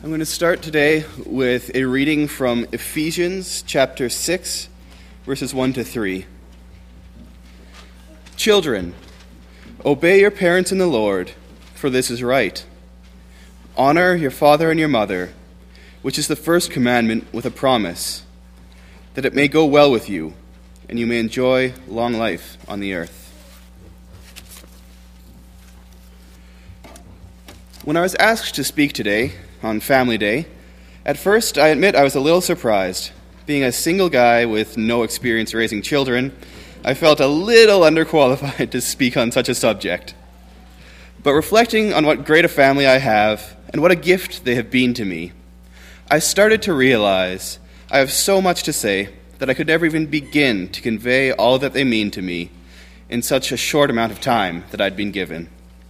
I'm going to start today with a reading from Ephesians chapter 6, verses 1 to 3. Children, obey your parents in the Lord, for this is right. Honor your father and your mother, which is the first commandment with a promise, that it may go well with you, and you may enjoy long life on the earth. When I was asked to speak today, on Family Day, at first I admit I was a little surprised. Being a single guy with no experience raising children, I felt a little underqualified to speak on such a subject. But reflecting on what great a family I have, and what a gift they have been to me, I started to realize I have so much to say that I could never even begin to convey all that they mean to me in such a short amount of time that I'd been given.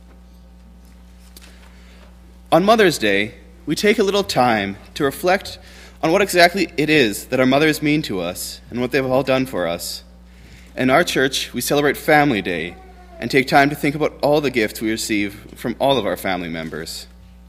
On Mother's Day, we take a little time to reflect on what exactly it is that our mothers mean to us and what they've all done for us. In our church, we celebrate Family Day and take time to think about all the gifts we receive from all of our family members.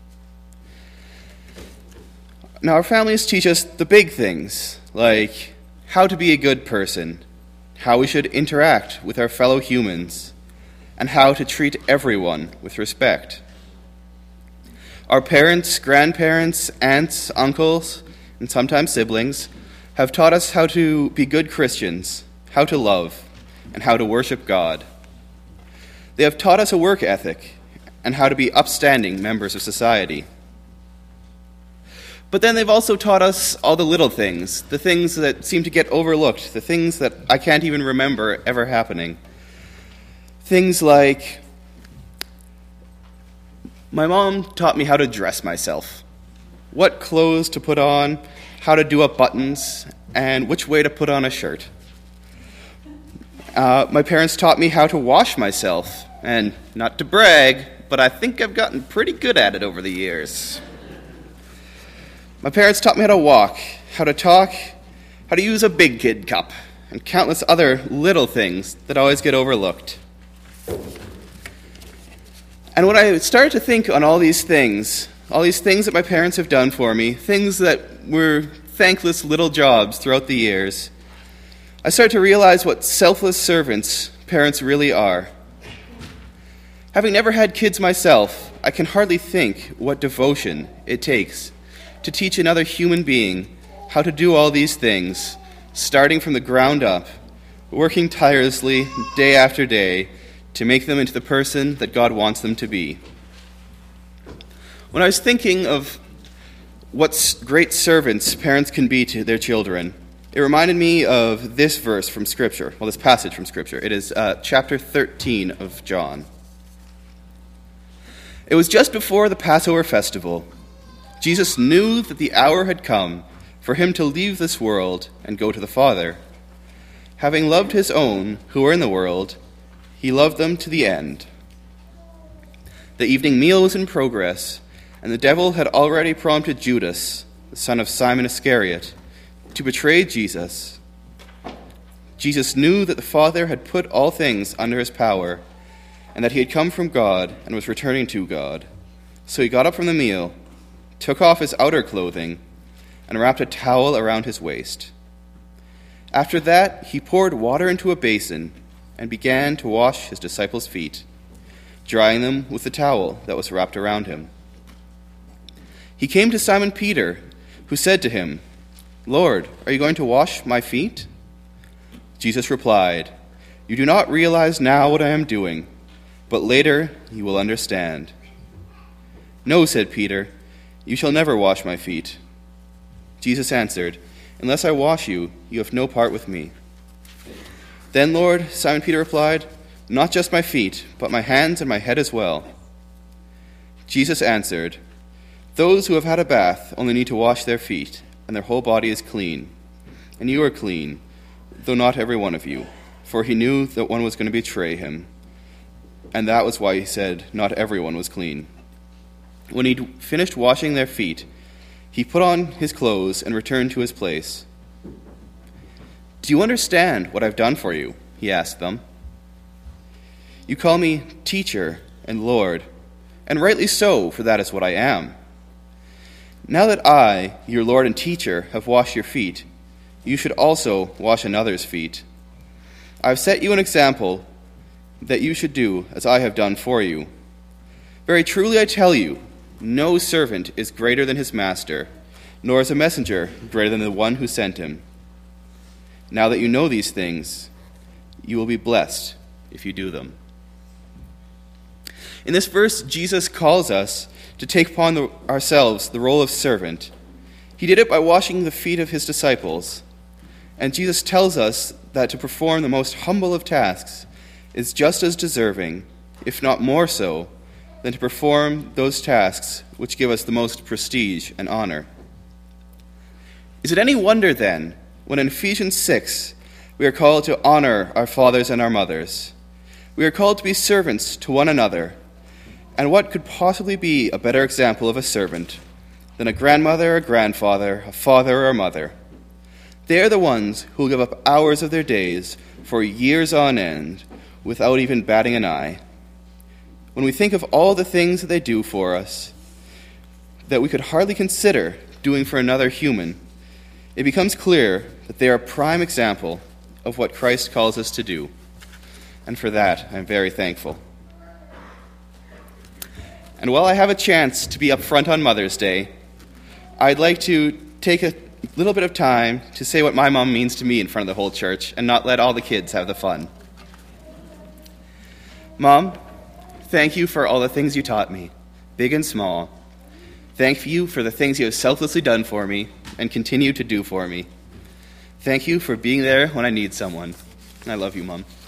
Now, our families teach us the big things, like how to be a good person, how we should interact with our fellow humans, and how to treat everyone with respect. Our parents, grandparents, aunts, uncles, and sometimes siblings have taught us how to be good Christians, how to love, and how to worship God. They have taught us a work ethic and how to be upstanding members of society. But then they've also taught us all the little things, the things that seem to get overlooked, the things that I can't even remember ever happening. Things like, my mom taught me how to dress myself, what clothes to put on, how to do up buttons, and which way to put on a shirt. My parents taught me how to wash myself, and not to brag, but I think I've gotten pretty good at it over the years. My parents taught me how to walk, how to talk, how to use a big kid cup, and countless other little things that always get overlooked. And when I started to think on all these things that my parents have done for me, things that were thankless little jobs throughout the years, I started to realize what selfless servants parents really are. Having never had kids myself, I can hardly think what devotion it takes to teach another human being how to do all these things, starting from the ground up, working tirelessly day after day, to make them into the person that God wants them to be. When I was thinking of what great servants parents can be to their children, it reminded me of this verse from Scripture, this passage from Scripture. It is chapter 13 of John. It was just before the Passover festival. Jesus knew that the hour had come for him to leave this world and go to the Father. Having loved his own who were in the world, he loved them to the end. The evening meal was in progress, and the devil had already prompted Judas, the son of Simon Iscariot, to betray Jesus. Jesus knew that the Father had put all things under his power, and that he had come from God and was returning to God. So he got up from the meal, took off his outer clothing, and wrapped a towel around his waist. After that, he poured water into a basin and began to wash his disciples' feet, drying them with the towel that was wrapped around him. He came to Simon Peter, who said to him, "Lord, are you going to wash my feet?" Jesus replied, "You do not realize now what I am doing, but later you will understand." "No," said Peter, "you shall never wash my feet." Jesus answered, "Unless I wash you, you have no part with me." "Then, Lord," Simon Peter replied, "not just my feet, but my hands and my head as well." Jesus answered, "Those who have had a bath only need to wash their feet, and their whole body is clean. And you are clean, though not every one of you." For he knew that one was going to betray him, and that was why he said not everyone was clean. When he'd finished washing their feet, he put on his clothes and returned to his place. "Do you understand what I've done for you?" he asked them. "You call me teacher and Lord, and rightly so, for that is what I am. Now that I, your Lord and teacher, have washed your feet, you should also wash another's feet. I have set you an example that you should do as I have done for you. Very truly I tell you, no servant is greater than his master, nor is a messenger greater than the one who sent him. Now that you know these things, you will be blessed if you do them. In this verse, Jesus calls us to take upon ourselves the role of servant. He did it by washing the feet of his disciples. And Jesus tells us that to perform the most humble of tasks is just as deserving, if not more so, than to perform those tasks which give us the most prestige and honor. Is it any wonder, then, when in Ephesians 6 we are called to honor our fathers and our mothers? We are called to be servants to one another. And what could possibly be a better example of a servant than a grandmother, a grandfather, a father, or a mother? They are the ones who will give up hours of their days for years on end without even batting an eye. When we think of all the things that they do for us that we could hardly consider doing for another human, it becomes clear that they are a prime example of what Christ calls us to do. And for that, I'm very thankful. And while I have a chance to be up front on Mother's Day, I'd like to take a little bit of time to say what my mom means to me in front of the whole church and not let all the kids have the fun. Mom, thank you for all the things you taught me, big and small. Thank you for the things you have selflessly done for me and continue to do for me. Thank you for being there when I need someone. I love you, Mom.